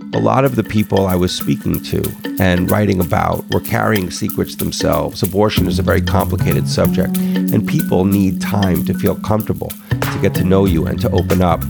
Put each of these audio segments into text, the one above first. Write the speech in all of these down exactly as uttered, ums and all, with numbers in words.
a lot of the people I was speaking to and writing about were carrying secrets themselves. Abortion is a very complicated subject, and people need time to feel comfortable, to get to know you and to open up.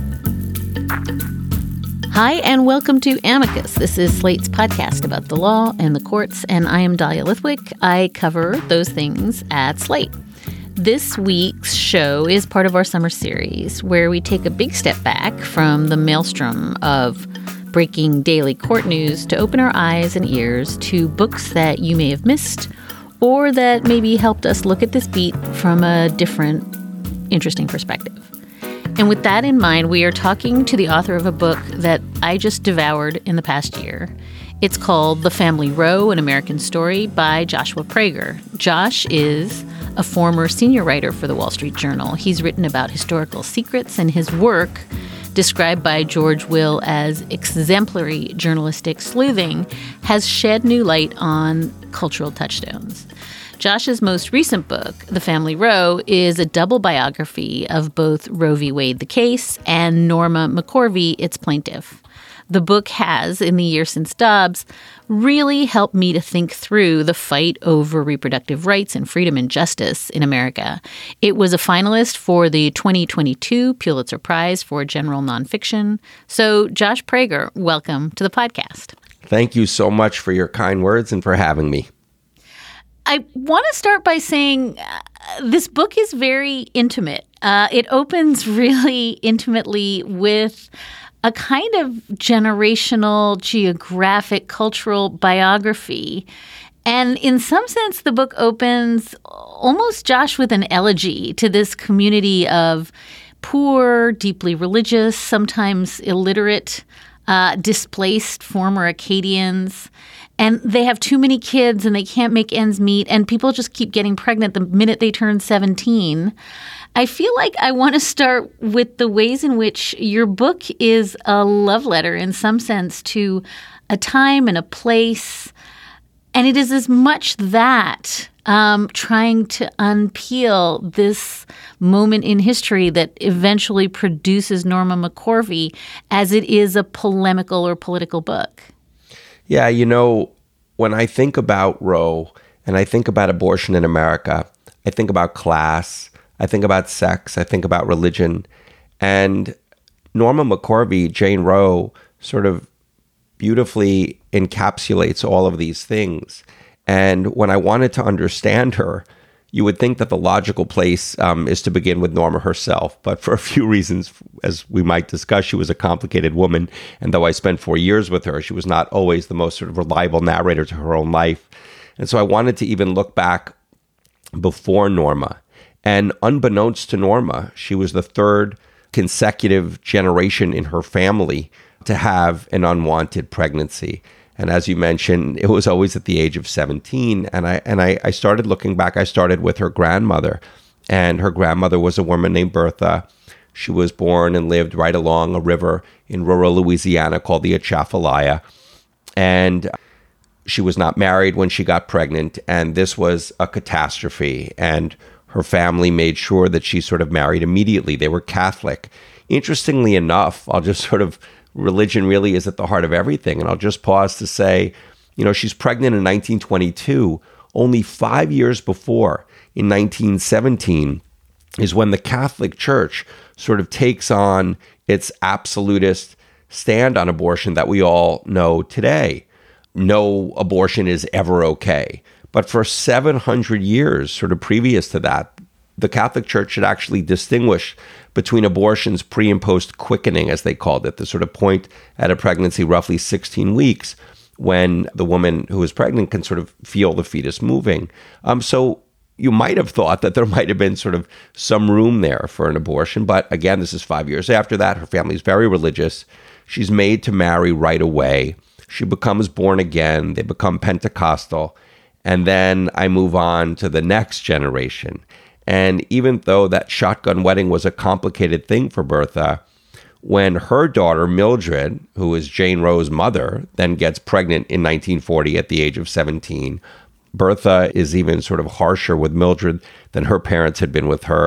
Hi, and welcome to Amicus. This is Slate's podcast about the law and the courts, and I am Dahlia Lithwick. I cover those things at Slate. This week's show is part of our summer series, where we take a big step back from the maelstrom of breaking daily court news to open our eyes and ears to books that you may have missed, or that maybe helped us look at this beat from a different, interesting perspective. And with that in mind, we are talking to the author of a book that I just devoured in the past year. It's called The Family Row, An American Story by Joshua Prager. Josh is a former senior writer for the Wall Street Journal. He's written about historical secrets, and his work, described by George Will as exemplary journalistic sleuthing, has shed new light on cultural touchstones. Josh's most recent book, The Family Row, is a double biography of both Roe v. Wade, the case, and Norma McCorvey, its plaintiff. The book has, in the year since Dobbs, really helped me to think through the fight over reproductive rights and freedom and justice in America. It was a finalist for the twenty twenty-two Pulitzer Prize for General Nonfiction. So, Josh Prager, welcome to the podcast. Thank you so much for your kind words and for having me. I want to start by saying uh, this book is very intimate. Uh, it opens really intimately with a kind of generational, geographic, cultural biography. And in some sense, the book opens almost, Josh, with an elegy to this community of poor, deeply religious, sometimes illiterate, uh, displaced former Acadians. And they have too many kids and they can't make ends meet, and people just keep getting pregnant the minute they turn seventeen. I feel like I want to start with the ways in which your book is a love letter in some sense to a time and a place. And it is as much that um, trying to unpeel this moment in history that eventually produces Norma McCorvey as it is a polemical or political book. Yeah, you know, when I think about Roe and I think about abortion in America, I think about class, I think about sex, I think about religion. And Norma McCorvey, Jane Roe, sort of beautifully encapsulates all of these things. And when I wanted to understand her, you would think that the logical place um, is to begin with Norma herself. But for a few reasons, as we might discuss, she was a complicated woman. And though I spent four years with her, she was not always the most sort of reliable narrator to her own life. And so I wanted to even look back before Norma. And unbeknownst to Norma, she was the third consecutive generation in her family to have an unwanted pregnancy. And as you mentioned, it was always at the age of seventeen. And I and I, I started looking back. I started with her grandmother. And her grandmother was a woman named Bertha. She was born and lived right along a river in rural Louisiana called the Atchafalaya. And she was not married when she got pregnant. And this was a catastrophe. And her family made sure that she sort of married immediately. They were Catholic. Interestingly enough, I'll just sort of religion really is at the heart of everything. And I'll just pause to say, you know, she's pregnant in nineteen twenty-two. Only five years before, in nineteen seventeen, is when the Catholic Church sort of takes on its absolutist stand on abortion that we all know today. No abortion is ever okay. But for seven hundred years, sort of previous to that, the Catholic Church had actually distinguished between abortions pre and post quickening, as they called it, the sort of point at a pregnancy, roughly sixteen weeks, when the woman who is pregnant can sort of feel the fetus moving. Um, so you might have thought that there might have been sort of some room there for an abortion. But again, this is five years after that. Her family is very religious. She's made to marry right away. She becomes born again. They become Pentecostal. And then I move on to the next generation. And even though that shotgun wedding was a complicated thing for Bertha, when her daughter, Mildred, who is Jane Roe's mother, then gets pregnant in nineteen forty at the age of seventeen, Bertha is even sort of harsher with Mildred than her parents had been with her.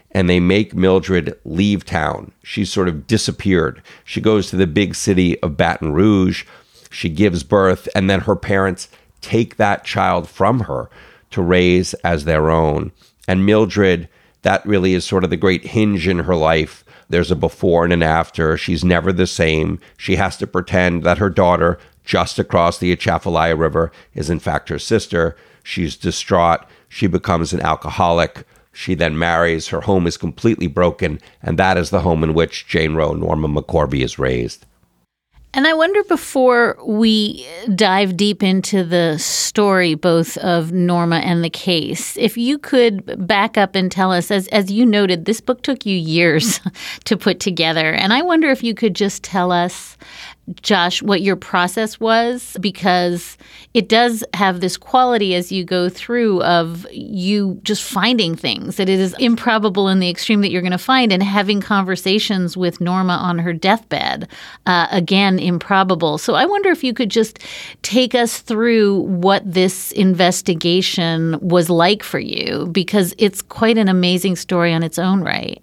and they make Mildred leave town. She's sort of disappeared. She goes to the big city of Baton Rouge. She gives birth, and then her parents take that child from her to raise as their own. And Mildred, that really is sort of the great hinge in her life. There's a before and an after. She's never the same. She has to pretend that her daughter, just across the Atchafalaya River, is in fact her sister. She's distraught. She becomes an alcoholic. She then marries. Her home is completely broken. And that is the home in which Jane Roe, Norma McCorvey, is raised. And I wonder, before we dive deep into the story, both of Norma and the case, if you could back up and tell us, as as you noted, this book took you years to put together. And I wonder if you could just tell us, Josh, what your process was, because it does have this quality as you go through of you just finding things that it is improbable in the extreme that you're going to find, and having conversations with Norma on her deathbed, uh, again, improbable. So I wonder if you could just take us through what this investigation was like for you, because it's quite an amazing story on its own right.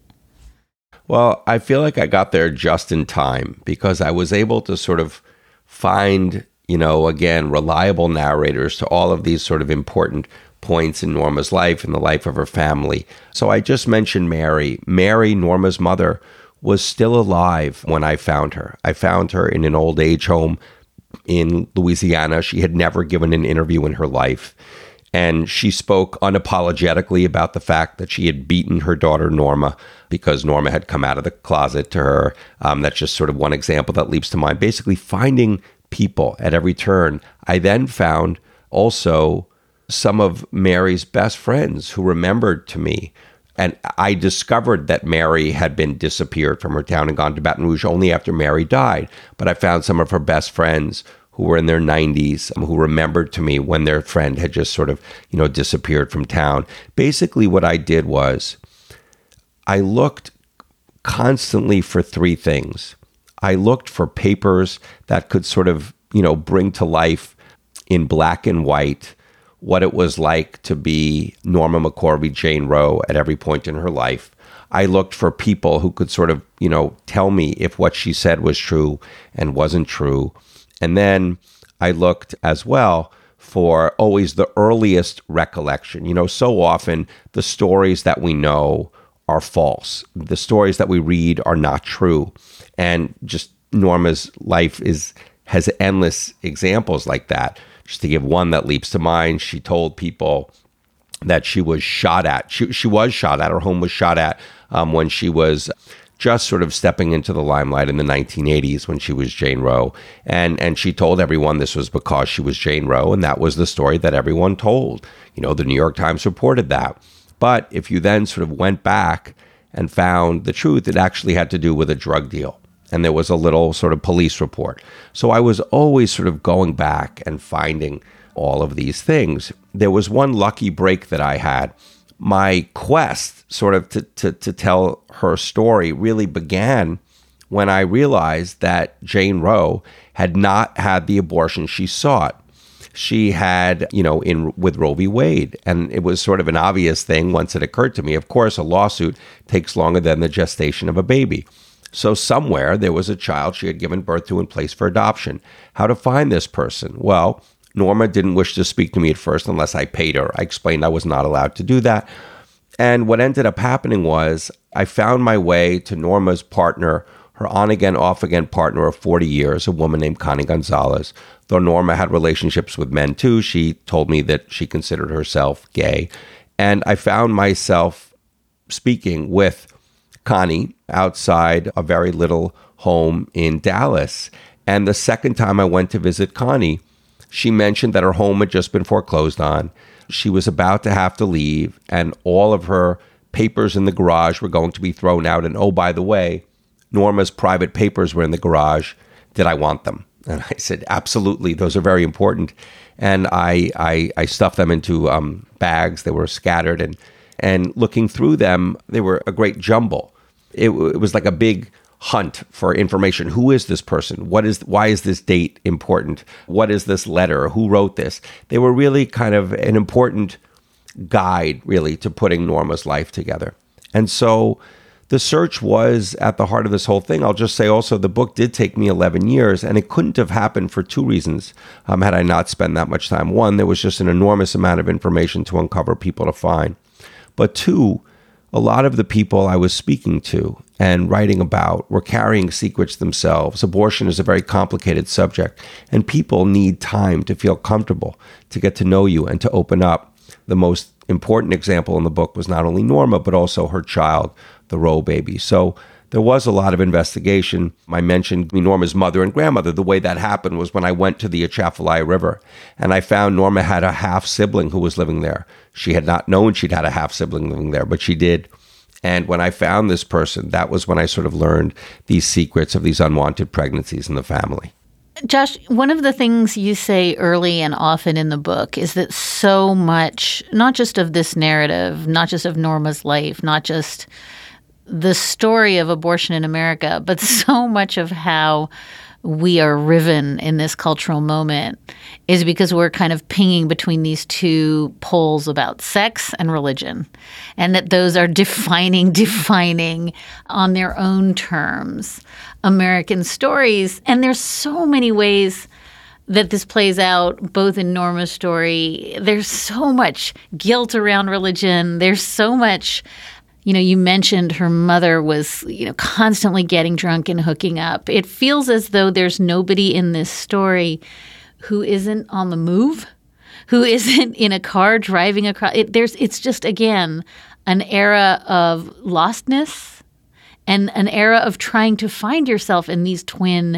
Well, I feel like I got there just in time because I was able to sort of find, you know, again, reliable narrators to all of these sort of important points in Norma's life and the life of her family. So I just mentioned Mary. Mary, Norma's mother, was still alive when I found her. I found her in an old age home in Louisiana. She had never given an interview in her life. And she spoke unapologetically about the fact that she had beaten her daughter, Norma, because Norma had come out of the closet to her. Um, that's just sort of one example that leaps to mind. Basically finding people at every turn. I then found also some of Mary's best friends who remembered to me. And I discovered that Mary had been disappeared from her town and gone to Baton Rouge only after Mary died. But I found some of her best friends who were in their nineties, who remembered to me when their friend had just sort of, you know, disappeared from town. Basically, what I did was I looked constantly for three things. I looked for papers that could sort of, you know, bring to life in black and white what it was like to be Norma McCorvey, Jane Roe, at every point in her life. I looked for people who could sort of, you know, tell me if what she said was true and wasn't true. And then I looked as well for always the earliest recollection. You know, so often the stories that we know are false. The stories that we read are not true. And just Norma's life is has endless examples like that. Just to give one that leaps to mind, she told people that she was shot at. She, she was shot at. Her home was shot at um, when she was just sort of stepping into the limelight in the nineteen eighties when she was Jane Roe. And and she told everyone this was because she was Jane Roe, and that was the story that everyone told. You know, the New York Times reported that. But if you then sort of went back and found the truth, it actually had to do with a drug deal. And there was a little sort of police report. So I was always sort of going back and finding all of these things. There was one lucky break that I had. My quest sort of to, to, to tell her story really began when I realized that Jane Roe had not had the abortion she sought. She had, you know, in with Roe v. Wade. And it was sort of an obvious thing once it occurred to me. Of course, a lawsuit takes longer than the gestation of a baby. So somewhere there was a child she had given birth to and placed for adoption. How to find this person? Well, Norma didn't wish to speak to me at first unless I paid her. I explained I was not allowed to do that. And what ended up happening was I found my way to Norma's partner, her on-again, off-again partner of forty years, a woman named Connie Gonzalez. Though Norma had relationships with men too, she told me that she considered herself gay. And I found myself speaking with Connie outside a very little home in Dallas. And the second time I went to visit Connie, she mentioned that her home had just been foreclosed on. She was about to have to leave, and all of her papers in the garage were going to be thrown out. And oh, by the way, Norma's private papers were in the garage. Did I want them? And I said, absolutely. Those are very important. And I I, I stuffed them into um, bags. They were scattered. And, and looking through them, they were a great jumble. It, it was like a big hunt for information. Who is this person? What is? Why is this date important? What is this letter? Who wrote this? They were really kind of an important guide, really, to putting Norma's life together. And so the search was at the heart of this whole thing. I'll just say also the book did take me eleven years, and it couldn't have happened for two reasons um, had I not spent that much time. One, there was just an enormous amount of information to uncover, people to find. But two, a lot of the people I was speaking to and writing about were carrying secrets themselves. Abortion is a very complicated subject, and people need time to feel comfortable, to get to know you and to open up. The most important example in the book was not only Norma, but also her child, the Roe baby. So there was a lot of investigation. I mentioned Norma's mother and grandmother. The way that happened was when I went to the Atchafalaya River, and I found Norma had a half-sibling who was living there. She had not known she'd had a half-sibling living there, but she did. And when I found this person, that was when I sort of learned these secrets of these unwanted pregnancies in the family. Josh, one of the things you say early and often in the book is that so much, not just of this narrative, not just of Norma's life, not just the story of abortion in America, but so much of how we are riven in this cultural moment is because we're kind of pinging between these two poles about sex and religion, and that those are defining, defining on their own terms American stories. And there's so many ways that this plays out, both in Norma's story. There's so much guilt around religion. There's so much, you know, you mentioned her mother was, you know, constantly getting drunk and hooking up. It feels as though there's nobody in this story who isn't on the move, who isn't in a car driving across. It, there's, it's just, again, an era of lostness and an era of trying to find yourself in these twin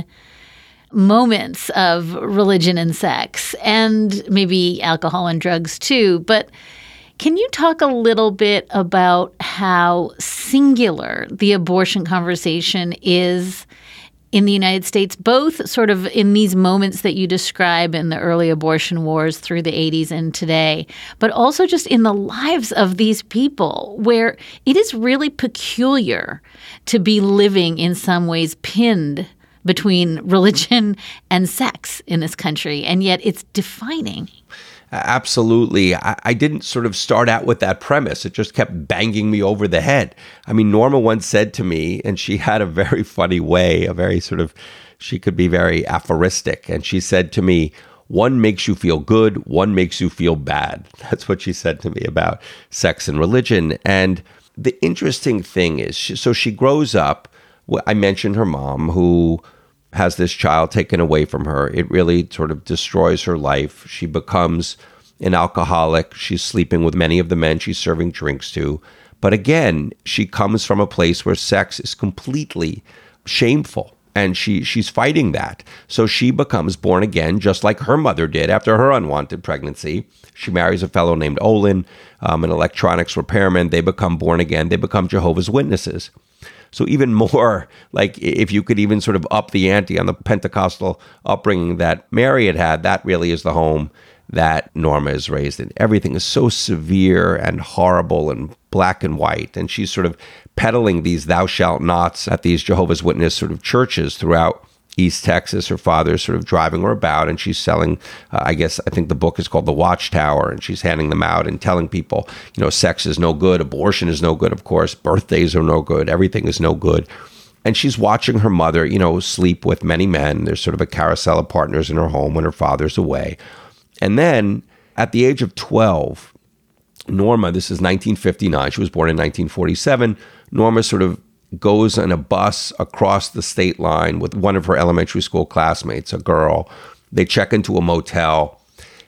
moments of religion and sex, and maybe alcohol and drugs too. But can you talk a little bit about how singular the abortion conversation is in the United States, both sort of in these moments that you describe in the early abortion wars through the eighties and today, but also just in the lives of these people, where it is really peculiar to be living in some ways pinned between religion and sex in this country, and yet it's defining. Absolutely. I, I didn't sort of start out with that premise. It just kept banging me over the head. I mean, Norma once said to me, and she had a very funny way, a very sort of, she could be very aphoristic. And she said to me, one makes you feel good, one makes you feel bad. That's what she said to me about sex and religion. And the interesting thing is, she, so she grows up, I mentioned her mom, who has this child taken away from her. It really sort of destroys her life. She becomes an alcoholic. She's sleeping with many of the men she's serving drinks to. But again, she comes from a place where sex is completely shameful, and she she's fighting that. So she becomes born again, just like her mother did after her unwanted pregnancy. She marries a fellow named Olin, um, an electronics repairman. They become born again. They become Jehovah's Witnesses. So even more, like if you could even sort of up the ante on the Pentecostal upbringing that Mary had had, that really is the home that Norma is raised in. Everything is so severe and horrible and black and white. And she's sort of peddling these thou shalt nots at these Jehovah's Witness sort of churches throughout East Texas. Her father's sort of driving her about, and she's selling, uh, I guess, I think the book is called The Watchtower, and she's handing them out and telling people, you know, sex is no good, abortion is no good, of course, birthdays are no good, everything is no good. And she's watching her mother, you know, sleep with many men. There's sort of a carousel of partners in her home when her father's away. And then at the age of twelve, Norma, this is nineteen fifty-nine, she was born in nineteen forty-seven, Norma sort of goes on a bus across the state line with one of her elementary school classmates, a girl. They check into a motel,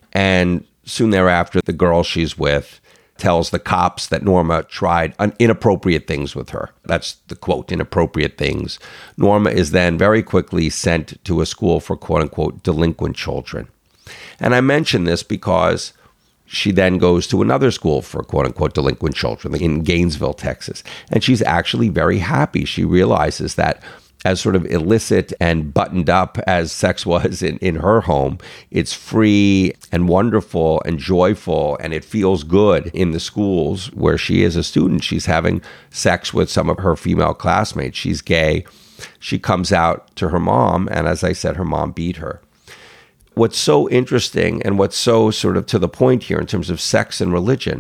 and soon thereafter, the girl she's with tells the cops that Norma tried inappropriate things with her. That's the quote, inappropriate things. Norma is then very quickly sent to a school for quote-unquote delinquent children. And I mention this because she then goes to another school for quote-unquote delinquent children in Gainesville, Texas. And she's actually very happy. She realizes that as sort of illicit and buttoned up as sex was in, in her home, it's free and wonderful and joyful, and it feels good in the schools where she is a student. She's having sex with some of her female classmates. She's gay. She comes out to her mom, and as I said, her mom beat her. What's so interesting and what's so sort of to the point here in terms of sex and religion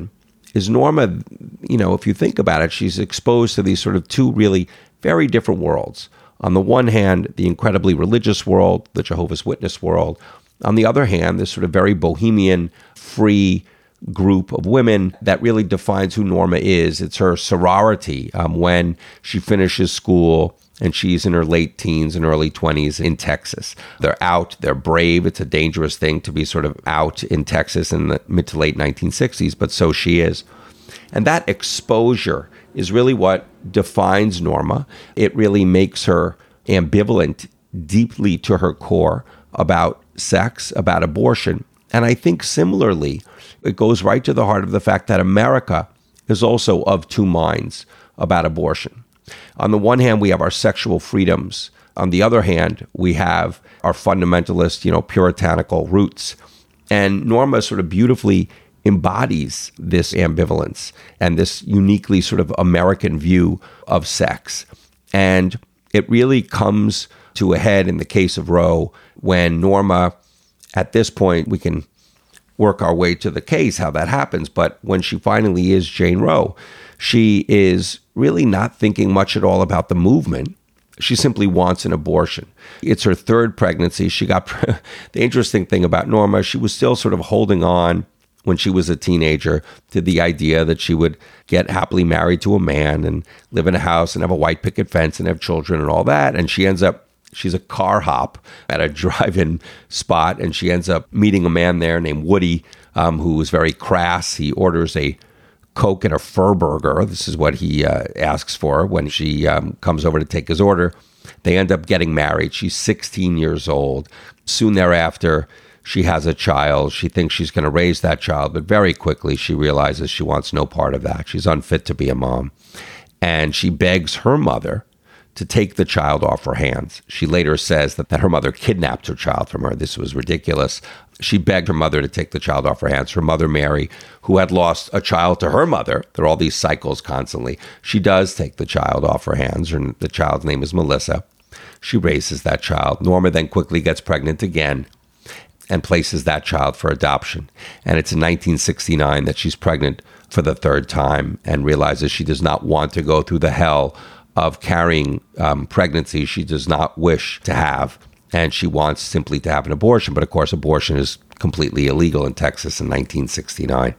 is Norma, you know, if you think about it, she's exposed to these sort of two really very different worlds. On the one hand, the incredibly religious world, the Jehovah's Witness world. On the other hand, this sort of very bohemian, free group of women that really defines who Norma is. It's her sorority um, when she finishes school and she's in her late teens and early twenties in Texas. They're out, they're brave. It's a dangerous thing to be sort of out in Texas in the mid to late nineteen sixties, but so she is. And that exposure is really what defines Norma. It really makes her ambivalent deeply to her core about sex, about abortion. And I think similarly, it goes right to the heart of the fact that America is also of two minds about abortion. On the one hand, we have our sexual freedoms. On the other hand, we have our fundamentalist, you know, puritanical roots. And Norma sort of beautifully embodies this ambivalence and this uniquely sort of American view of sex. And it really comes to a head in the case of Roe when Norma, at this point, we can work our way to the case, how that happens. But when she finally is Jane Roe, she is really not thinking much at all about the movement. She simply wants an abortion. It's her third pregnancy. She got the interesting thing about Norma, she was still sort of holding on when she was a teenager to the idea that she would get happily married to a man and live in a house and have a white picket fence and have children and all that. And she ends up, she's a car hop at a drive-in spot, and she ends up meeting a man there named Woody, um, who is very crass. He orders a Coke and a fur burger. This is what he uh, asks for when she um, comes over to take his order. They end up getting married. She's sixteen years old. Soon thereafter, she has a child. She thinks she's going to raise that child, but very quickly she realizes she wants no part of that. She's unfit to be a mom. And she begs her mother to take the child off her hands. She later says that, that her mother kidnapped her child from her. This was ridiculous. She begged her mother to take the child off her hands. Her mother, Mary, who had lost a child to her mother, there are all these cycles constantly, she does take the child off her hands. Her, the child's name is Melissa. She raises that child. Norma then quickly gets pregnant again and places that child for adoption. And it's in nineteen sixty-nine that she's pregnant for the third time and realizes she does not want to go through the hell of carrying um, pregnancy she does not wish to have. And she wants simply to have an abortion. But of course, abortion is completely illegal in Texas in nineteen sixty-nine.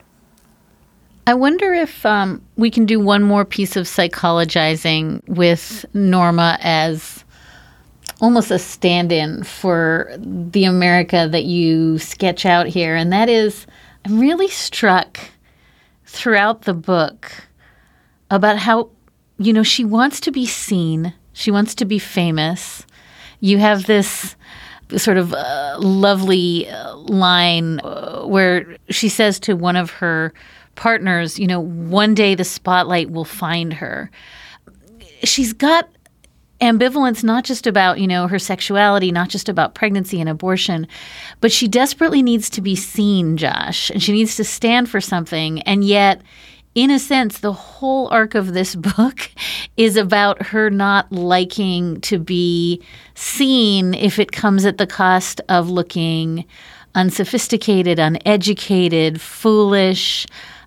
I wonder if um, we can do one more piece of psychologizing with Norma as almost a stand-in for the America that you sketch out here. And that is, I'm really struck throughout the book about how, you know, she wants to be seen. She wants to be famous. You have this sort of uh, lovely uh, line uh, where she says to one of her partners, you know, one day the spotlight will find her. She's got ambivalence not just about, you know, her sexuality, not just about pregnancy and abortion, but she desperately needs to be seen, Josh, and she needs to stand for something. And yet, in a sense, the whole arc of this book is about her not liking to be seen if it comes at the cost of looking unsophisticated, uneducated, foolish.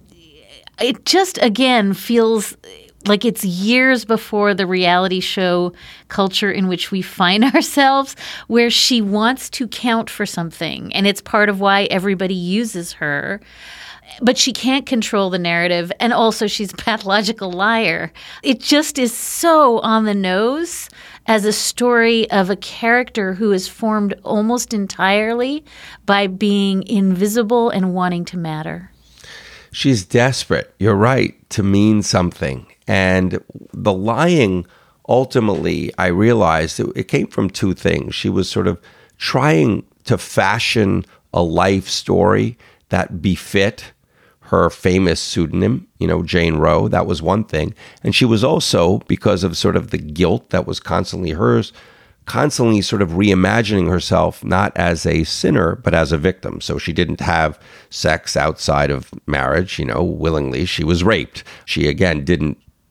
It just, again, feels like it's years before the reality show culture in which we find ourselves, where she wants to count for something. And it's part of why everybody uses her. But she can't control the narrative. And also she's a pathological liar. It just is so on the nose as a story of a character who is formed almost entirely by being invisible and wanting to matter. She's desperate, you're right, to mean something. And the lying, ultimately, I realized it, it came from two things. She was sort of trying to fashion a life story that befit her famous pseudonym, you know, Jane Roe. That was one thing. And she was also, because of sort of the guilt that was constantly hers, constantly sort of reimagining herself not as a sinner, but as a victim. So she didn't have sex outside of marriage, you know, willingly. She was raped. She, again, didn't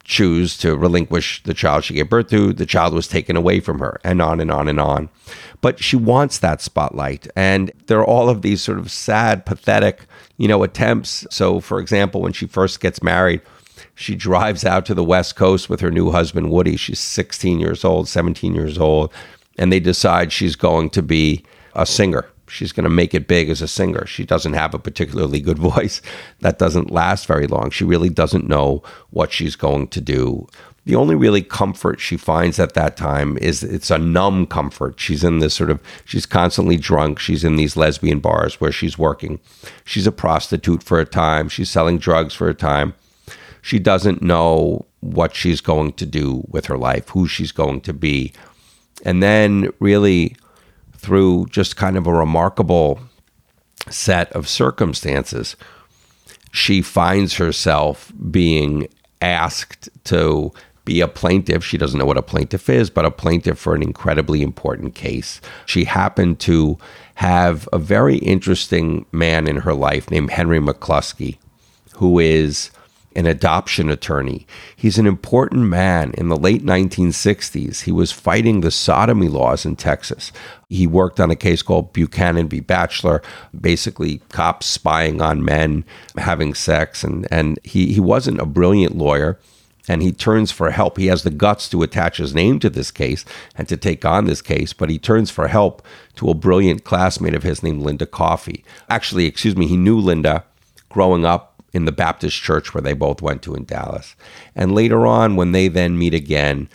choose to relinquish the child she gave birth to. The child was taken away from her, and on and on and on. But she wants that spotlight. And there are all of these sort of sad, pathetic, you know, attempts. So, for example, when she first gets married, she drives out to the West Coast with her new husband, Woody. She's sixteen years old, seventeen years old. And they decide she's going to be a singer. She's going to make it big as a singer. She doesn't have a particularly good voice. That doesn't last very long. She really doesn't know what she's going to do. The only really comfort she finds at that time is it's a numb comfort. She's in this sort of, she's constantly drunk. She's in these lesbian bars where she's working. She's a prostitute for a time. She's selling drugs for a time. She doesn't know what she's going to do with her life, who she's going to be. And then really through just kind of a remarkable set of circumstances, she finds herself being asked to be a plaintiff. She doesn't know what a plaintiff is, but a plaintiff for an incredibly important case. She happened to have a very interesting man in her life named Henry McCluskey, who is an adoption attorney. He's an important man. In the late nineteen sixties, he was fighting the sodomy laws in Texas. He worked on a case called Buchanan v. Batchelor, basically cops spying on men having sex. And, and he, he wasn't a brilliant lawyer, and he turns for help. He has the guts to attach his name to this case and to take on this case, but he turns for help to a brilliant classmate of his named Linda Coffey. Actually, excuse me, he knew Linda growing up in the Baptist church where they both went to in Dallas. And later on, when they then meet again,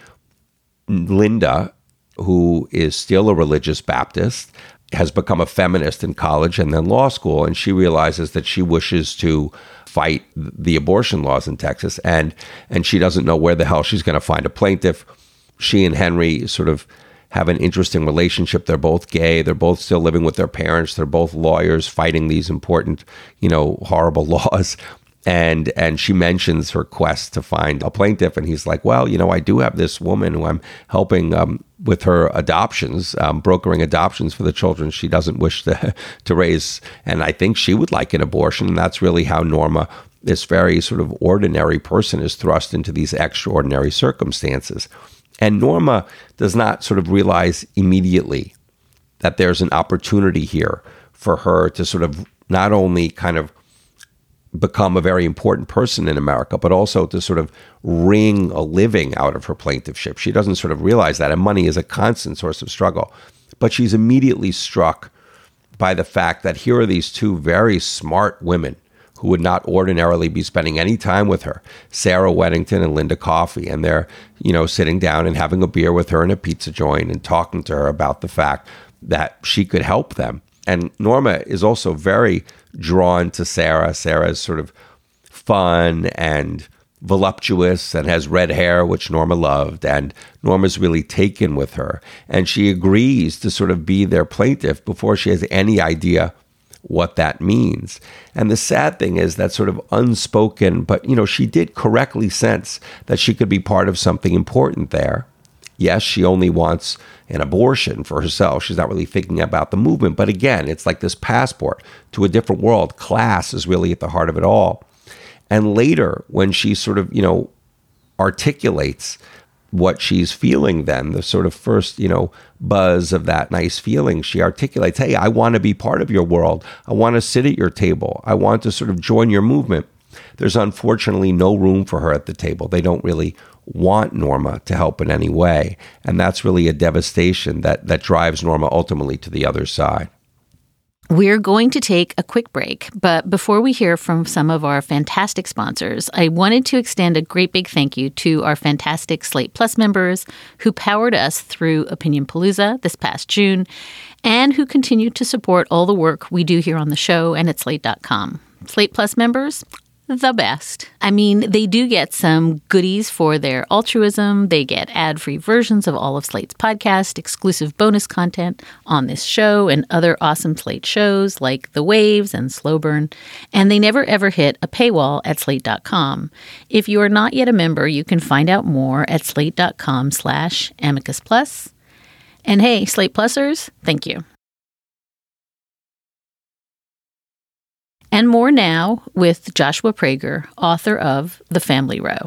Linda, who is still a religious Baptist, has become a feminist in college and then law school, and she realizes that she wishes to fight the abortion laws in Texas, and and she doesn't know where the hell she's going to find a plaintiff. She and Henry sort of have an interesting relationship. They're both gay. They're both still living with their parents. They're both lawyers fighting these important, you know, horrible laws. And and she mentions her quest to find a plaintiff. And he's like, well, you know, I do have this woman who I'm helping um, with her adoptions, um, brokering adoptions for the children she doesn't wish to, to raise. And I think she would like an abortion. And that's really how Norma, this very sort of ordinary person, is thrust into these extraordinary circumstances. And Norma does not sort of realize immediately that there's an opportunity here for her to sort of not only kind of become a very important person in America, but also to sort of wring a living out of her plaintiffship. She doesn't sort of realize that, and money is a constant source of struggle. But she's immediately struck by the fact that here are these two very smart women who would not ordinarily be spending any time with her, Sarah Weddington and Linda Coffey, and they're, you know, sitting down and having a beer with her in a pizza joint and talking to her about the fact that she could help them. And Norma is also very drawn to Sarah. Sarah is sort of fun and voluptuous and has red hair, which Norma loved, and Norma's really taken with her. And she agrees to sort of be their plaintiff before she has any idea what that means. And the sad thing is that sort of unspoken, but, you know, she did correctly sense that she could be part of something important there. Yes, she only wants an abortion for herself. She's not really thinking about the movement. But again, it's like this passport to a different world. Class is really at the heart of it all. And later, when she sort of, you know, articulates what she's feeling then, the sort of first, you know, buzz of that nice feeling, she articulates, hey, I want to be part of your world. I want to sit at your table. I want to sort of join your movement. There's unfortunately no room for her at the table. They don't really want Norma to help in any way. And that's really a devastation that, that drives Norma ultimately to the other side. We're going to take a quick break, but before we hear from some of our fantastic sponsors, I wanted to extend a great big thank you to our fantastic Slate Plus members who powered us through Opinion Palooza this past June and who continue to support all the work we do here on the show and at slate dot com. Slate Plus members, the best. I mean, they do get some goodies for their altruism. They get ad-free versions of all of Slate's podcasts, exclusive bonus content on this show and other awesome Slate shows like The Waves and Slow Burn. And they never ever hit a paywall at slate dot com. If you are not yet a member, you can find out more at slate dot com slash amicus plus. And hey, Slate Plusers, thank you. And more now with Joshua Prager, author of The Family Row.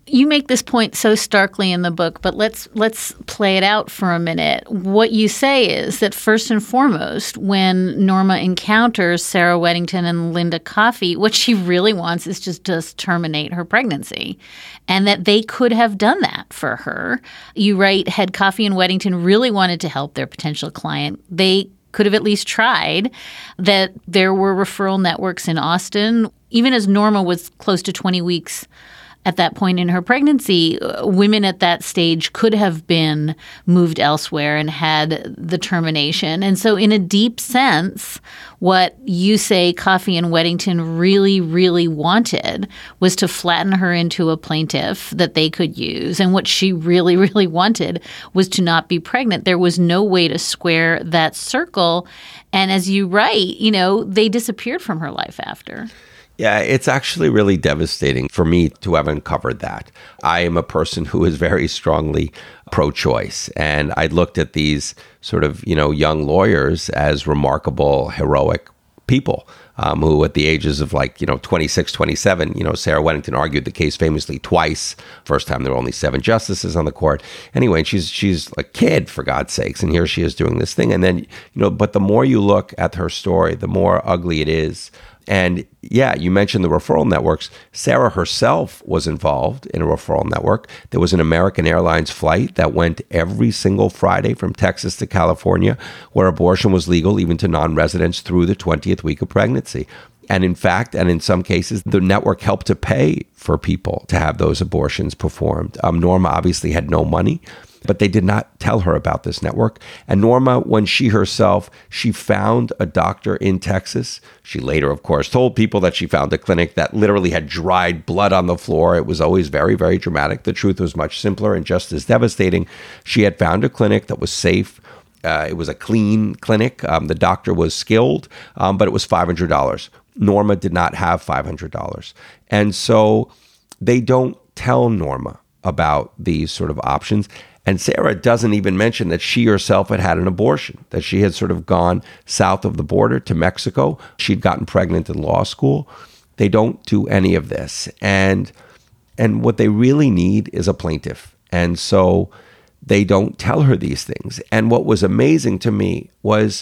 You make this point so starkly in the book, but let's let's play it out for a minute. What you say is that first and foremost, when Norma encounters Sarah Weddington and Linda Coffey, what she really wants is just to terminate her pregnancy, and that they could have done that for her. You write, had Coffey and Weddington really wanted to help their potential client, they could have at least tried, that there were referral networks in Austin. Even as Norma was close to twenty weeks at that point in her pregnancy, women at that stage could have been moved elsewhere and had the termination. And so in a deep sense, what you say Coffey and Weddington really, really wanted was to flatten her into a plaintiff that they could use. And what she really, really wanted was to not be pregnant. There was no way to square that circle. And as you write, you know, they disappeared from her life after. Yeah, it's actually really devastating for me to have uncovered that. I am a person who is very strongly pro-choice, and I looked at these sort of, you know, young lawyers as remarkable, heroic people um, who at the ages of like, you know, twenty-six, twenty-seven, you know, Sarah Weddington argued the case famously twice. First time there were only seven justices on the court. Anyway, she's she's a kid, for God's sakes, and here she is doing this thing. And then, you know, but the more you look at her story, the more ugly it is. And yeah, you mentioned the referral networks. Sarah herself was involved in a referral network. There was an American Airlines flight that went every single Friday from Texas to California, where abortion was legal even to non-residents through the twentieth week of pregnancy. And in fact, and in some cases, the network helped to pay for people to have those abortions performed. Um, Norma obviously had no money, but they did not tell her about this network. And Norma, when she herself, she found a doctor in Texas. She later, of course, told people that she found a clinic that literally had dried blood on the floor. It was always very, very dramatic. The truth was much simpler and just as devastating. She had found a clinic that was safe. Uh, it was a clean clinic. Um, the doctor was skilled, um, but it was five hundred dollars. Norma did not have five hundred dollars. And so they don't tell Norma about these sort of options. And Sarah doesn't even mention that she herself had had an abortion, that she had sort of gone south of the border to Mexico. She'd gotten pregnant in law school. They don't do any of this. And and what they really need is a plaintiff. And so they don't tell her these things. And what was amazing to me was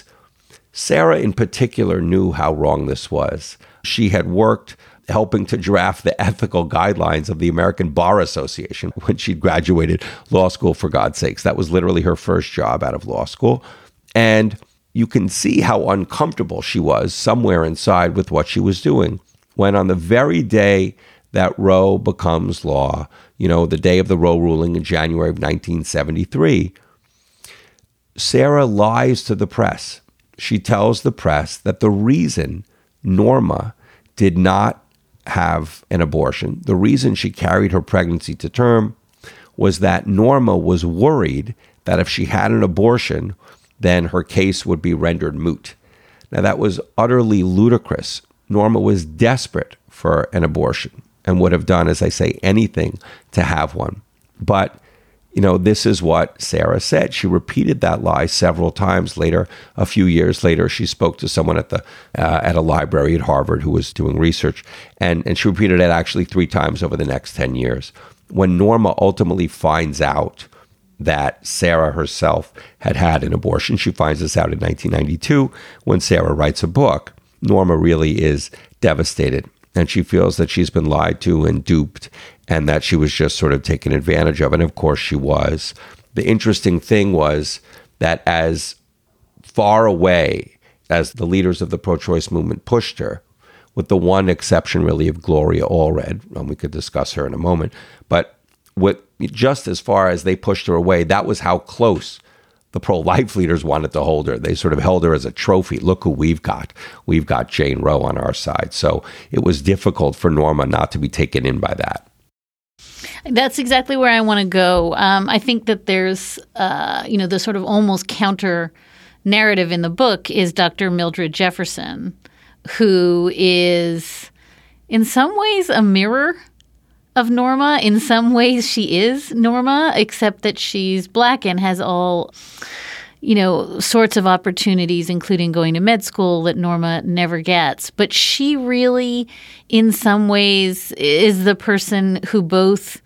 Sarah in particular knew how wrong this was. She had worked helping to draft the ethical guidelines of the American Bar Association when she graduated law school, for God's sakes. That was literally her first job out of law school. And you can see how uncomfortable she was somewhere inside with what she was doing when on the very day that Roe becomes law, you know, the day of the Roe ruling in January of nineteen seventy-three, Sarah lies to the press. She tells the press that the reason Norma did not have an abortion, the reason she carried her pregnancy to term, was that Norma was worried that if she had an abortion, then her case would be rendered moot. Now, that was utterly ludicrous. Norma was desperate for an abortion and would have done, as I say, anything to have one. But you know, this is what Sarah said. She repeated that lie several times later. A few years later, she spoke to someone at the uh, at a library at Harvard who was doing research, and, and she repeated it actually three times over the next ten years. When Norma ultimately finds out that Sarah herself had had an abortion, she finds this out in nineteen ninety-two when Sarah writes a book. Norma really is devastated, and she feels that she's been lied to and duped, and that she was just sort of taken advantage of. And of course she was. The interesting thing was that as far away as the leaders of the pro-choice movement pushed her, with the one exception really of Gloria Allred, and we could discuss her in a moment, but with just as far as they pushed her away, that was how close the pro-life leaders wanted to hold her. They sort of held her as a trophy. Look who we've got. We've got Jane Roe on our side. So it was difficult for Norma not to be taken in by that. That's exactly where I want to go. Um, I think that there's, uh, you know, the sort of almost counter narrative in the book is Doctor Mildred Jefferson, who is in some ways a mirror of Norma. In some ways she is Norma, except that she's Black and has all, you know, sorts of opportunities, including going to med school, that Norma never gets. But she really, in some ways, is the person who both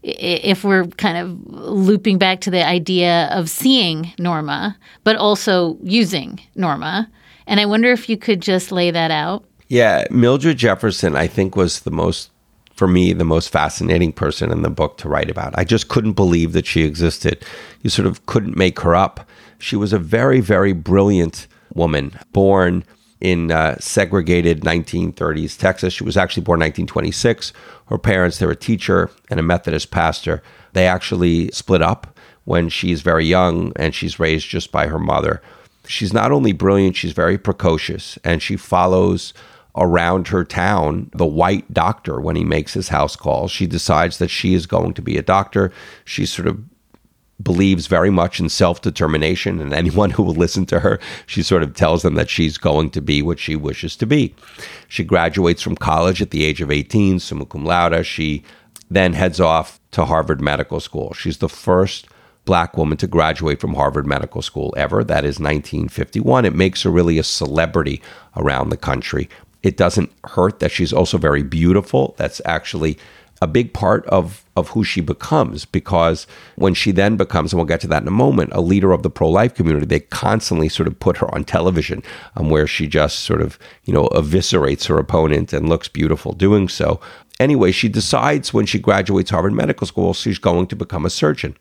if we're kind of looping back to the idea of seeing Norma, but also using Norma. And I wonder if you could just lay that out. Yeah, Mildred Jefferson, I think, was the most, for me, the most fascinating person in the book to write about. I just couldn't believe that she existed. You sort of couldn't make her up. She was a very, very brilliant woman, born in uh, segregated nineteen thirties Texas. She was actually born nineteen twenty-six. Her parents, they're a teacher and a Methodist pastor. They actually split up when she's very young, and she's raised just by her mother. She's not only brilliant, she's very precocious, and she follows around her town the white doctor when he makes his house calls. She decides that she is going to be a doctor. She sort of believes very much in self-determination, and anyone who will listen to her, she sort of tells them that she's going to be what she wishes to be. She graduates from college at the age of eighteen, summa cum laude. She then heads off to Harvard Medical School. She's the first Black woman to graduate from Harvard Medical School ever. That is nineteen fifty-one. It makes her really a celebrity around the country. It doesn't hurt that she's also very beautiful. That's actually a big part of, of who she becomes, because when she then becomes, and we'll get to that in a moment, a leader of the pro-life community, they constantly sort of put her on television um, where she just sort of, you know, eviscerates her opponent and looks beautiful doing so. Anyway, she decides when she graduates Harvard Medical School, she's going to become a surgeon.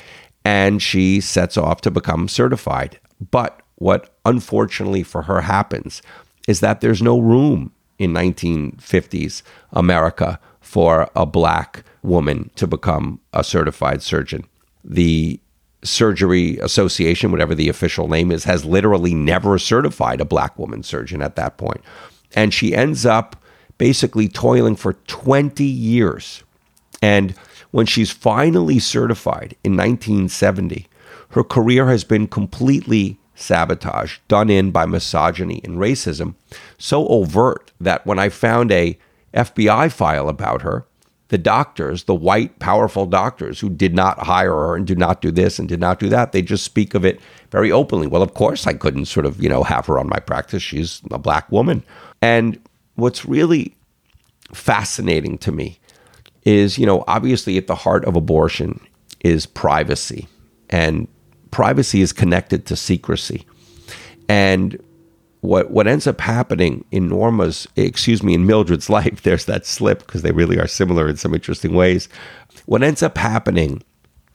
And she sets off to become certified. But what unfortunately for her happens is that there's no room in nineteen fifties America for a Black woman to become a certified surgeon. The Surgery Association, whatever the official name is, has literally never certified a Black woman surgeon at that point. And she ends up basically toiling for twenty years. And when she's finally certified in nineteen seventy, her career has been completely sabotaged, done in by misogyny and racism, so overt that when I found a F B I file about her, the doctors, the white, powerful doctors who did not hire her and did not do this and did not do that, they just speak of it very openly. Well, of course, I couldn't sort of, you know, have her on my practice. She's a Black woman. And what's really fascinating to me is, you know, obviously at the heart of abortion is privacy. And privacy is connected to secrecy. And What what ends up happening in Norma's, excuse me, in Mildred's life, there's that slip because they really are similar in some interesting ways. What ends up happening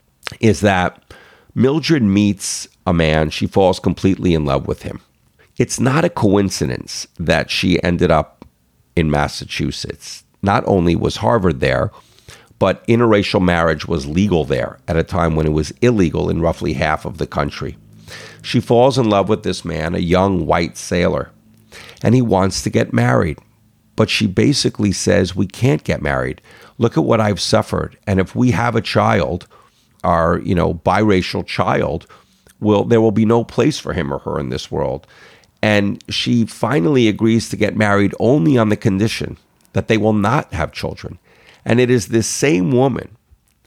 is that Mildred meets a man, she falls completely in love with him. It's not a coincidence that she ended up in Massachusetts. Not only was Harvard there, but interracial marriage was legal there at a time when it was illegal in roughly half of the country. She falls in love with this man, a young white sailor, and he wants to get married. But she basically says, we can't get married. Look at what I've suffered. And if we have a child, our, you know, biracial child, will there will be no place for him or her in this world. And she finally agrees to get married only on the condition that they will not have children. And it is this same woman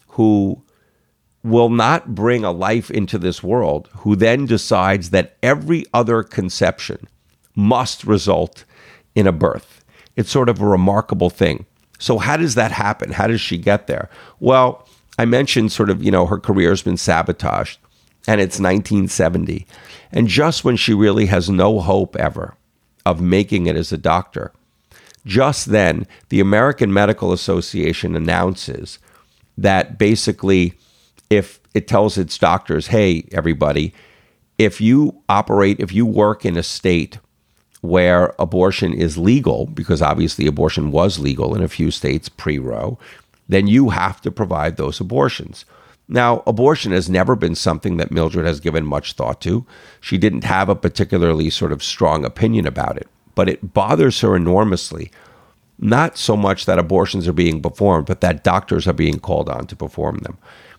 who will not bring a life into this world, who then decides that every other conception must result in a birth. It's sort of a remarkable thing. So how does that happen? How does she get there? Well, I mentioned sort of, you know, her career has been sabotaged, and it's nineteen seventy. And just when she really has no hope ever of making it as a doctor, just then the American Medical Association announces that basically, if it tells its doctors, hey, everybody, if you operate, if you work in a state where abortion is legal, because obviously abortion was legal in a few states pre-Roe, then you have to provide those abortions. Now, abortion has never been something that Mildred has given much thought to. She didn't have a particularly sort of strong opinion about it, but it bothers her enormously. Not so much that abortions are being performed, but that doctors are being called on to perform them.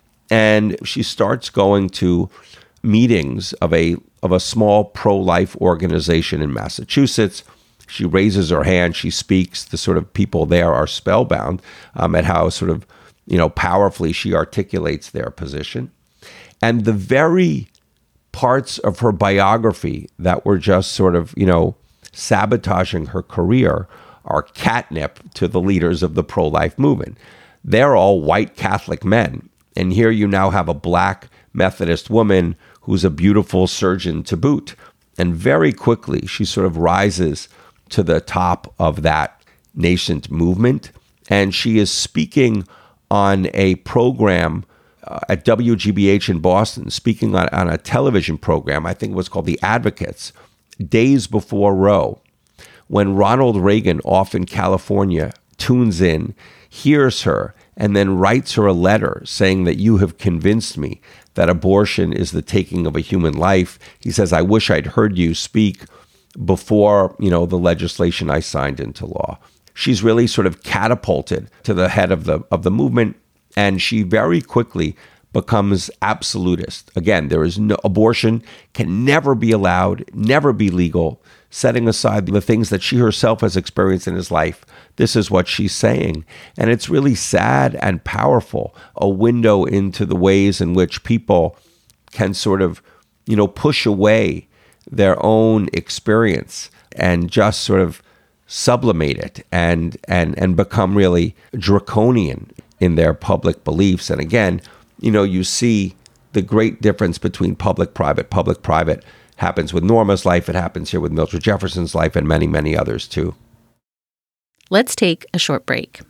And she starts going to meetings of a of a small pro-life organization in Massachusetts. She raises her hand. She speaks. The sort of people there are spellbound um, at how sort of, you know, powerfully she articulates their position. And the very parts of her biography that were just sort of, you know, sabotaging her career are catnip to the leaders of the pro-life movement. they're all white Catholic men. And here you now have a black Methodist woman who's a beautiful surgeon to boot. And very quickly, she sort of rises to the top of that nascent movement. And she is speaking on a program uh, at W G B H in Boston, speaking on, on a television program, I think it was called The Advocates, days before Roe, when Ronald Reagan off in California tunes in, hears her, and then writes her a letter saying that you have convinced me that abortion is the taking of a human life. He says, I wish I'd heard you speak before, you know, the legislation I signed into law. She's really sort of catapulted to the head of the of the movement, and she very quickly becomes absolutist. Again, there is no abortion can never be allowed, never be legal, setting aside the things that she herself has experienced in his life. This is what she's saying. And it's really sad and powerful, a window into the ways in which people can sort of, you know, push away their own experience and just sort of sublimate it and and and become really draconian in their public beliefs. And again, you know, you see the great difference between public-private. Public-private happens with Norma's life. It happens here with Mildred Jefferson's life and many, many others too. Let's take a short break.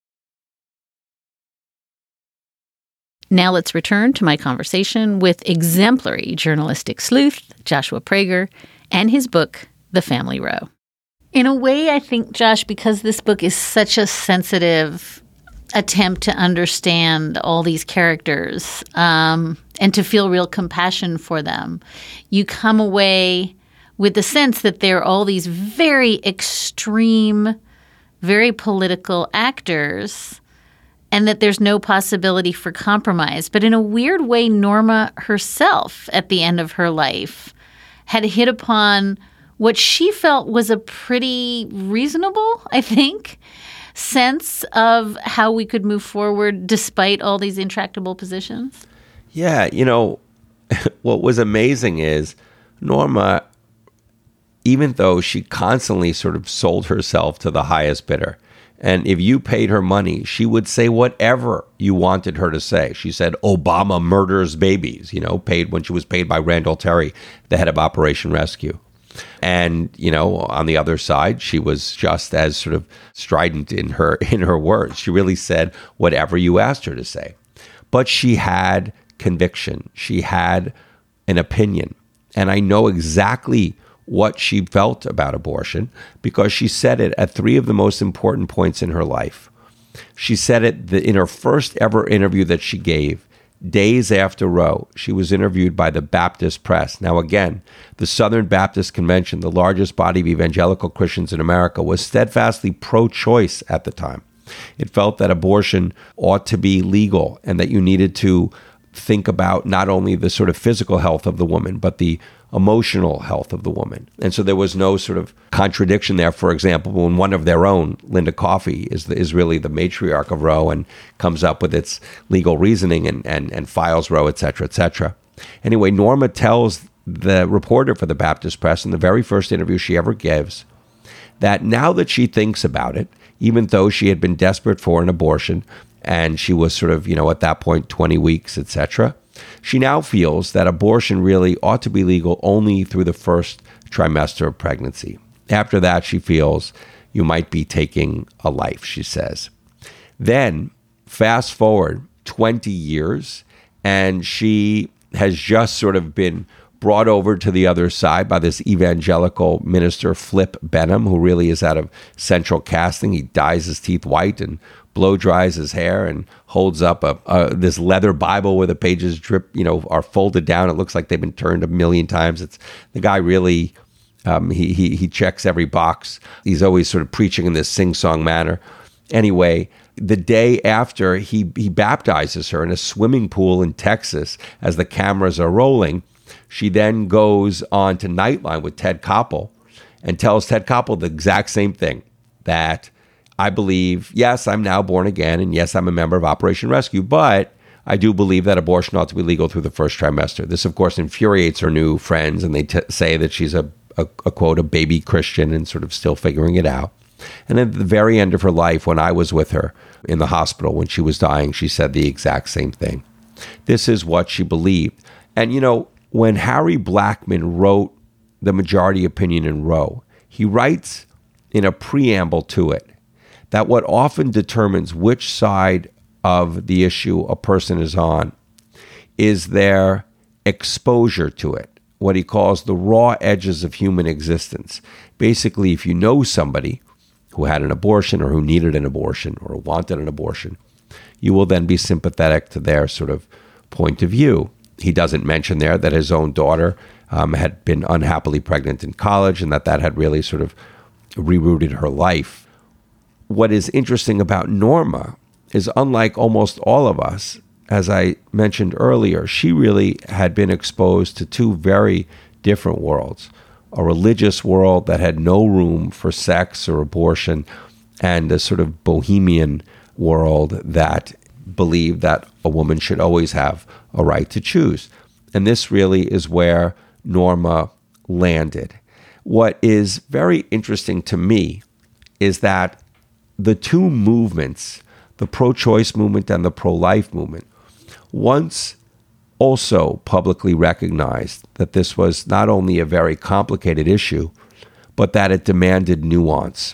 Now let's return to my conversation with exemplary journalistic sleuth Joshua Prager and his book, The Family Roe. In a way, I think, Josh, because this book is such a sensitive attempt to understand all these characters um, and to feel real compassion for them, you come away with the sense that they're all these very extreme, very political actors, and that there's no possibility for compromise. But in a weird way, Norma herself, at the end of her life, had hit upon what she felt was a pretty reasonable, I think, sense of how we could move forward despite all these intractable positions. Yeah, you know, what was amazing is Norma, even though she constantly sort of sold herself to the highest bidder, and if you paid her money, she would say whatever you wanted her to say. She said, Obama murders babies, you know, paid when she was paid by Randall Terry, the head of Operation Rescue. And, you know, on the other side, she was just as sort of strident in her in her words. She really said whatever you asked her to say. But she had conviction. She had an opinion. And I know exactly what she felt about abortion because she said it at three of the most important points in her life. She said it in her first ever interview that she gave. Days after Roe, she was interviewed by the Baptist Press. Now, again, the Southern Baptist Convention, the largest body of evangelical Christians in America, was steadfastly pro-choice at the time. It felt that abortion ought to be legal and that you needed to think about not only the sort of physical health of the woman, but the emotional health of the woman. And so there was no sort of contradiction there. For example, when one of their own, Linda Coffey, is the, is really the matriarch of Roe and comes up with its legal reasoning and, and, and files Roe, et cetera, et cetera. Anyway, Norma tells the reporter for the Baptist Press in the very first interview she ever gives that now that she thinks about it, even though she had been desperate for an abortion and she was sort of, you know, at that point, twenty weeks, et cetera, she now feels that abortion really ought to be legal only through the first trimester of pregnancy. After that, she feels you might be taking a life, she says. Then, fast forward twenty years, and she has just sort of been brought over to the other side by this evangelical minister, Flip Benham, who really is out of Central Casting. He dyes his teeth white and blow dries his hair and holds up a, a this leather Bible where the pages drip, you know, are folded down. It looks like they've been turned a million times. It's the guy really, um, he he he checks every box. He's always sort of preaching in this sing-song manner. Anyway, the day after he he baptizes her in a swimming pool in Texas as the cameras are rolling, she then goes on to Nightline with Ted Koppel and tells Ted Koppel the exact same thing, that I believe, yes, I'm now born again, and yes, I'm a member of Operation Rescue, but I do believe that abortion ought to be legal through the first trimester. This, of course, infuriates her new friends, and they t- say that she's a, a, a, quote, a baby Christian and sort of still figuring it out. And at the very end of her life, when I was with her in the hospital when she was dying, she said the exact same thing. This is what she believed. And, you know, when Harry Blackmun wrote the majority opinion in Roe, he writes in a preamble to it that what often determines which side of the issue a person is on is their exposure to it, what he calls the raw edges of human existence. Basically, if you know somebody who had an abortion or who needed an abortion or wanted an abortion, you will then be sympathetic to their sort of point of view. He doesn't mention there that his own daughter um, had been unhappily pregnant in college and that that had really sort of rerouted her life. What is interesting about Norma is, unlike almost all of us, as I mentioned earlier, she really had been exposed to two very different worlds. A religious world that had no room for sex or abortion, and a sort of bohemian world that believed that a woman should always have a right to choose. And this really is where Norma landed. What is very interesting to me is that the two movements, the pro-choice movement and the pro-life movement, once also publicly recognized that this was not only a very complicated issue, but that it demanded nuance.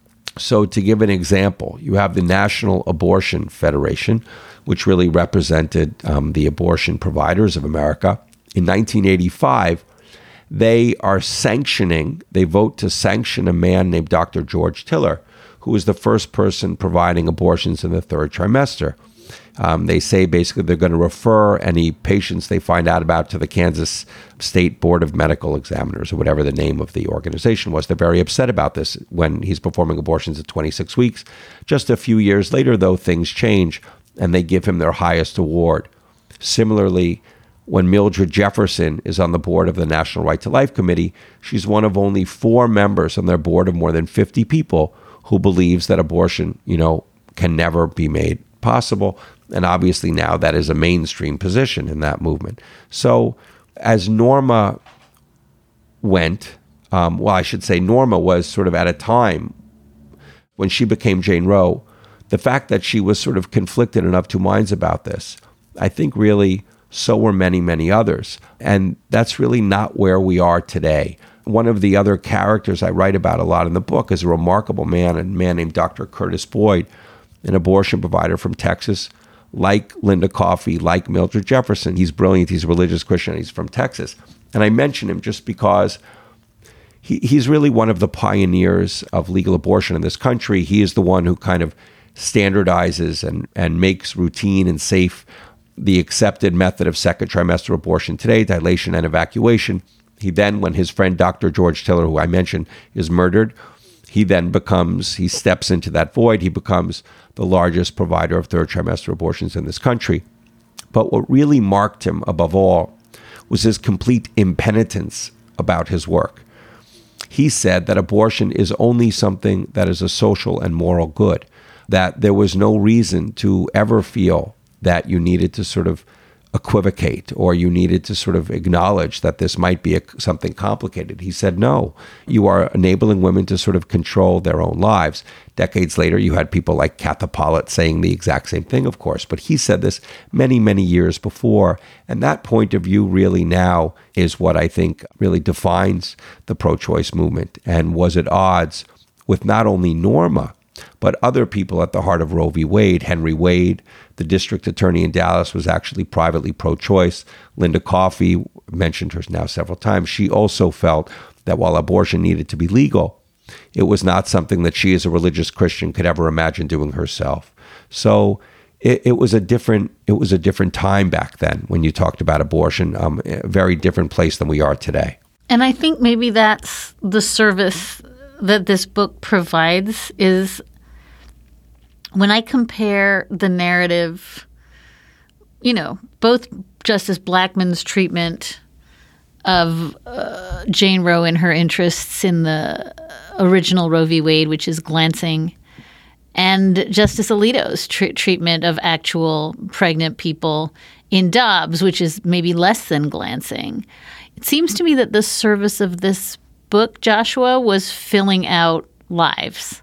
So to give an example, you have the National Abortion Federation, which really represented um, the abortion providers of America. In nineteen eighty-five, they are sanctioning, they vote to sanction a man named Doctor George Tiller, who was the first person providing abortions in the third trimester. Um, they say basically they're going to refer any patients they find out about to the Kansas State Board of Medical Examiners, or whatever the name of the organization was. They're very upset about this when he's performing abortions at twenty-six weeks. Just a few years later, though, things change, and they give him their highest award. Similarly, when Mildred Jefferson is on the board of the National Right to Life Committee, she's one of only four members on their board of more than fifty people who believes that abortion, you know, can never be made possible. And obviously now that is a mainstream position in that movement. So as Norma went, um, well, I should say Norma was sort of at a time when she became Jane Roe, the fact that she was sort of conflicted and of two minds about this, I think really so were many, many others. And that's really not where we are today. One of the other characters I write about a lot in the book is a remarkable man, a man named Doctor Curtis Boyd, an abortion provider from Texas, like Linda Coffey, like Mildred Jefferson. He's brilliant. He's a religious Christian. He's from Texas. And I mention him just because he, he's really one of the pioneers of legal abortion in this country. He is the one who kind of standardizes and, and makes routine and safe the accepted method of second trimester abortion today, dilation and evacuation. He then, when his friend Doctor George Tiller, who I mentioned, is murdered, he then becomes, he steps into that void. He becomes the largest provider of third trimester abortions in this country. But what really marked him above all was his complete impenitence about his work. He said that abortion is only something that is a social and moral good, that there was no reason to ever feel that you needed to sort of equivocate or you needed to sort of acknowledge that this might be a, something complicated. He said, no, you are enabling women to sort of control their own lives. Decades later, you had people like Katha Pollitt saying the exact same thing, of course, but he said this many, many years before. And that point of view really now is what I think really defines the pro-choice movement and was at odds with not only Norma, but other people at the heart of Roe v. Wade. Henry Wade, the district attorney in Dallas, was actually privately pro-choice. Linda Coffey, mentioned her now several times, she also felt that while abortion needed to be legal, it was not something that she as a religious Christian could ever imagine doing herself. So it, it was a different it was a different time back then when you talked about abortion, um, a very different place than we are today. And I think maybe that's the service that this book provides is when I compare the narrative, you know, both Justice Blackmun's treatment of uh, Jane Roe and her interests in the original Roe v. Wade, which is glancing, and Justice Alito's tr- treatment of actual pregnant people in Dobbs, which is maybe less than glancing. It seems to me that the service of this book, Joshua, was filling out lives.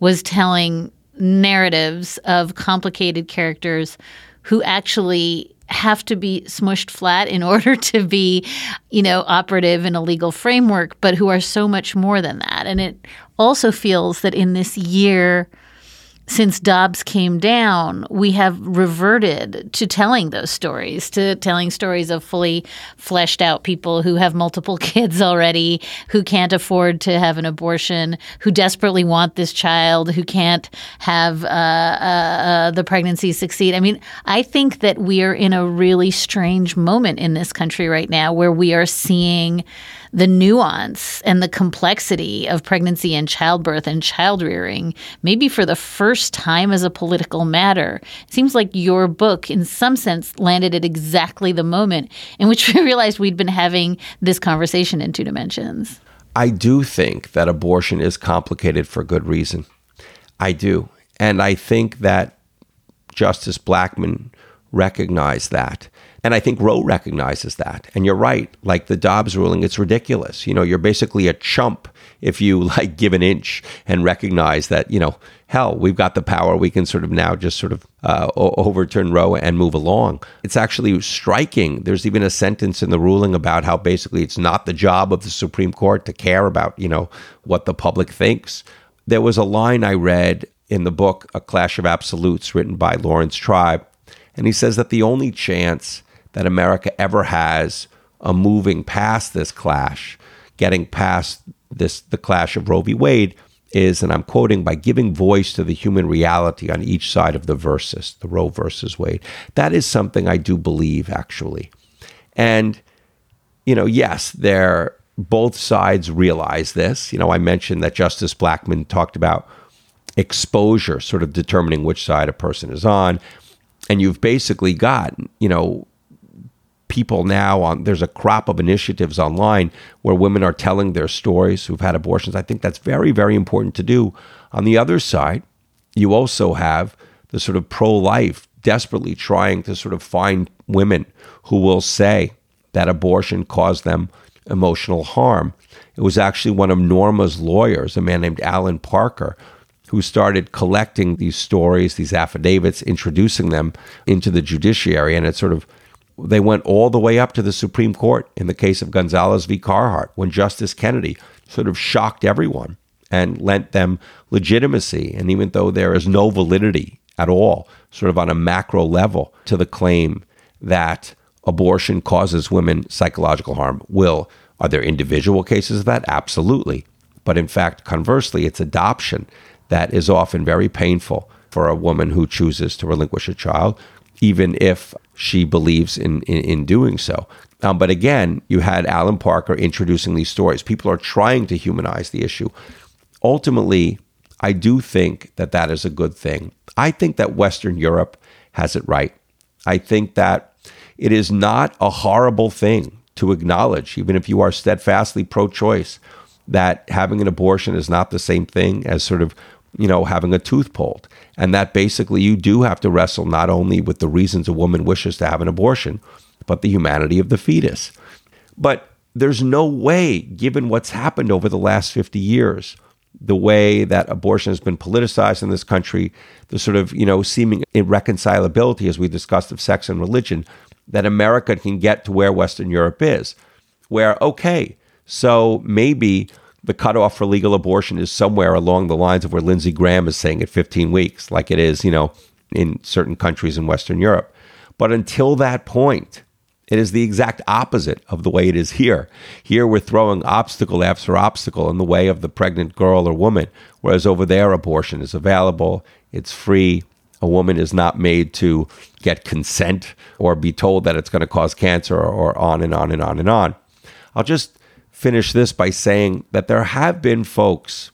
was telling narratives of complicated characters who actually have to be smushed flat in order to be, you know, operative in a legal framework, but who are so much more than that. And it also feels that in this year since Dobbs came down, we have reverted to telling those stories, to telling stories of fully fleshed out people who have multiple kids already, who can't afford to have an abortion, who desperately want this child, who can't have uh, uh, uh, the pregnancy succeed. I mean, I think that we are in a really strange moment in this country right now where we are seeing the nuance and the complexity of pregnancy and childbirth and child rearing, maybe for the first time as a political matter. It seems like your book, in some sense, landed at exactly the moment in which we realized we'd been having this conversation in two dimensions. I do think that abortion is complicated for good reason. I do. And I think that Justice Blackmun recognized that. And I think Roe recognizes that. And you're right, like the Dobbs ruling, it's ridiculous. You know, you're basically a chump if you like give an inch and recognize that, you know, hell, we've got the power. We can sort of now just sort of uh, overturn Roe and move along. It's actually striking. There's even a sentence in the ruling about how basically it's not the job of the Supreme Court to care about, you know, what the public thinks. There was a line I read in the book, A Clash of Absolutes, written by Lawrence Tribe. And he says that the only chance that America ever has of moving past this clash, getting past this the clash of Roe v. Wade, is, and I'm quoting, by giving voice to the human reality on each side of the versus, the Roe versus Wade. That is something I do believe, actually. And, you know, yes, they're, both sides realize this. You know, I mentioned that Justice Blackmun talked about exposure, sort of determining which side a person is on. And you've basically got, you know, people now on, there's a crop of initiatives online where women are telling their stories who've had abortions. I think that's very, very important to do. On the other side, you also have the sort of pro-life desperately trying to sort of find women who will say that abortion caused them emotional harm. It was actually one of Norma's lawyers, a man named Alan Parker, who started collecting these stories, these affidavits, introducing them into the judiciary. And it sort of, they went all the way up to the Supreme Court in the case of Gonzalez v. Carhart, when Justice Kennedy sort of shocked everyone and lent them legitimacy. And even though there is no validity at all, sort of on a macro level, to the claim that abortion causes women psychological harm, will, are there individual cases of that? Absolutely. But in fact, conversely, it's adoption that is often very painful for a woman who chooses to relinquish a child, even if she believes in, in, in doing so. Um, but again, you had Alan Parker introducing these stories. People are trying to humanize the issue. Ultimately, I do think that that is a good thing. I think that Western Europe has it right. I think that it is not a horrible thing to acknowledge, even if you are steadfastly pro-choice, that having an abortion is not the same thing as sort of, you know, having a tooth pulled. And that basically you do have to wrestle not only with the reasons a woman wishes to have an abortion, but the humanity of the fetus. But there's no way, given what's happened over the last fifty years, the way that abortion has been politicized in this country, the sort of, you know, seeming irreconcilability, as we discussed, of sex and religion, that America can get to where Western Europe is, where, okay, so maybe the cutoff for legal abortion is somewhere along the lines of where Lindsey Graham is saying at fifteen weeks, like it is, you know, in certain countries in Western Europe. But until that point, it is the exact opposite of the way it is here. Here we're throwing obstacle after obstacle in the way of the pregnant girl or woman, whereas over there abortion is available, it's free. A woman is not made to get consent or be told that it's going to cause cancer, or, or on and on and on and on. I'll just finish this by saying that there have been folks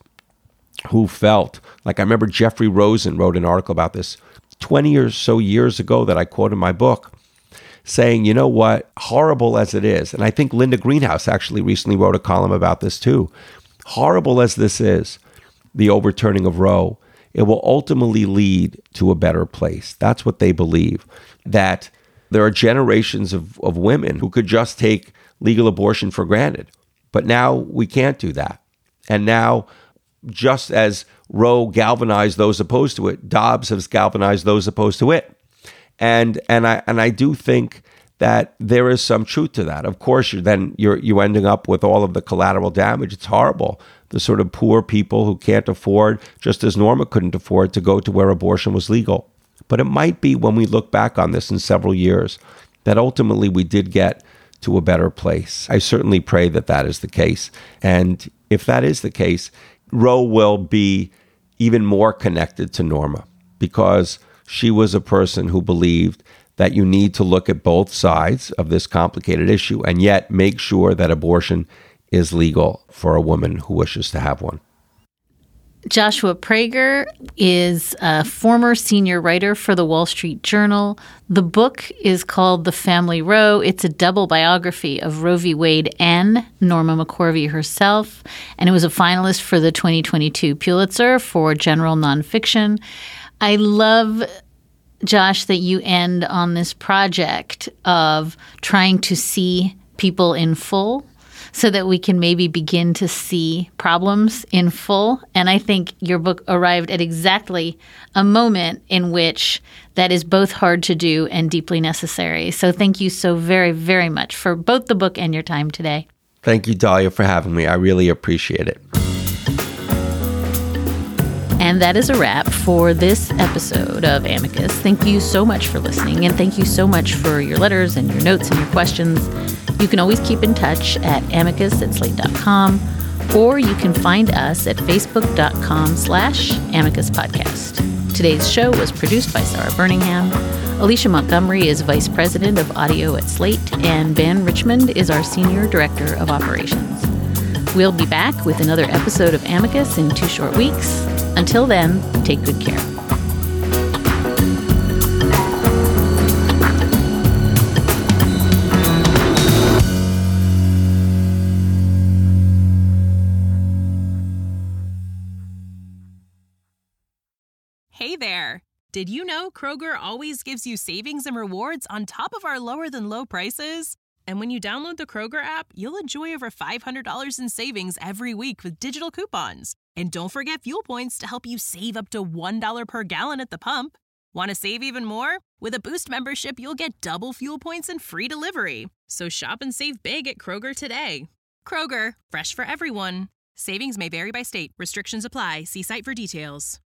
who felt, like I remember Jeffrey Rosen wrote an article about this twenty or so years ago that I quote in my book, saying, you know what, horrible as it is, and I think Linda Greenhouse actually recently wrote a column about this too, horrible as this is, the overturning of Roe, it will ultimately lead to a better place. That's what they believe, that there are generations of, of women who could just take legal abortion for granted. But now we can't do that. And now just as Roe galvanized those opposed to it, Dobbs has galvanized those opposed to it. And and I and I do think that there is some truth to that. Of course, you're then you're you ending up with all of the collateral damage. It's horrible. The sort of poor people who can't afford, just as Norma couldn't afford, to go to where abortion was legal. But it might be when we look back on this in several years that ultimately we did get to a better place. I certainly pray that that is the case. And if that is the case, Roe will be even more connected to Norma, because she was a person who believed that you need to look at both sides of this complicated issue and yet make sure that abortion is legal for a woman who wishes to have one. Joshua Prager is a former senior writer for the Wall Street Journal. The book is called The Family Roe. It's a double biography of Roe v. Wade and Norma McCorvey herself, and it was a finalist for the twenty twenty-two Pulitzer for general nonfiction. I love, Josh, that you end on this project of trying to see people in full, so that we can maybe begin to see problems in full. And I think your book arrived at exactly a moment in which that is both hard to do and deeply necessary. So thank you so very, very much for both the book and your time today. Thank you, Dahlia, for having me. I really appreciate it. And that is a wrap for this episode of Amicus. Thank you so much for listening, and thank you so much for your letters and your notes and your questions. You can always keep in touch at amicus at slate dot com, or you can find us at facebook.com slash amicus podcast. Today's show was produced by Sarah Birmingham. Alicia Montgomery is Vice President of Audio at Slate, and Ben Richmond is our Senior Director of Operations. We'll be back with another episode of Amicus in two short weeks. Until then, take good care. Hey there! Did you know Kroger always gives you savings and rewards on top of our lower than low prices? And when you download the Kroger app, you'll enjoy over five hundred dollars in savings every week with digital coupons. And don't forget fuel points to help you save up to one dollar per gallon at the pump. Want to save even more? With a Boost membership, you'll get double fuel points and free delivery. So shop and save big at Kroger today. Kroger, fresh for everyone. Savings may vary by state. Restrictions apply. See site for details.